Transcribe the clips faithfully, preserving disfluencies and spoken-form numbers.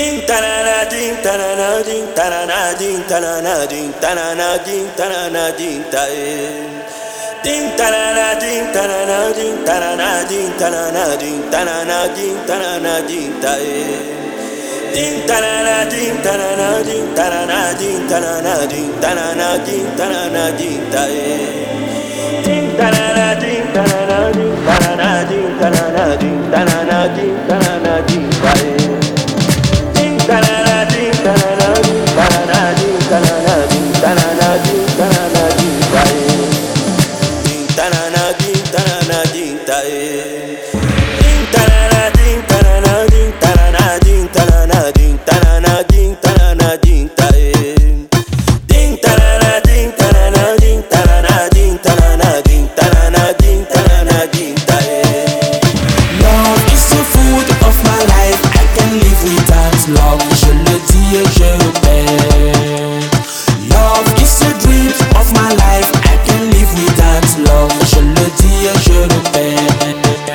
Ding tanana ding tanana ding tanana ding tanana ding tanana ding tanana ding tae. Ding tanana ding tanana ding tanana ding tanana ding tanana ding tanana ding tae. Ding tanana ding tanana ding tanana ding tanana ding tanana ding tanana ding tae. Ding tanana ding tanana ding tanana ding tanana ding tanana ding tanana ding tae. Ding tanana ding tanana ding tanana ding tanana ding tanana ding tanana ding tae. Ding tanana ding tanana ding tae. Ding tanana ding tanana ding tanana ding tanana ding tanana ding tanana ding tae. Ding tanana ding tanana ding tanana ding tanana ding tanana ding tanana ding tae. Love is the food of my life, I can live without love, je le dis et je le répète. Love is the dream of my life, I can live without love, je le dis et je le répète.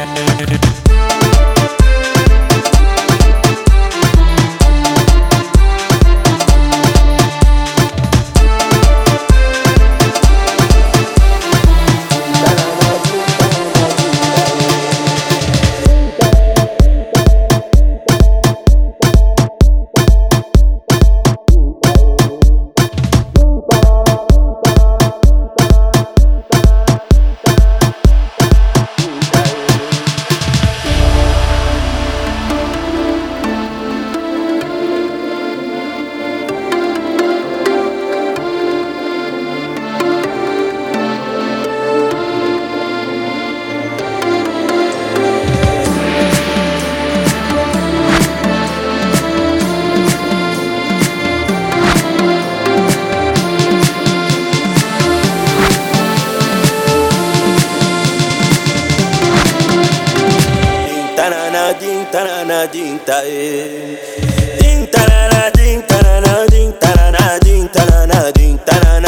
Ding tanana ding tae. Ding tanana ding tanana ding tanana ding tanana ding tanana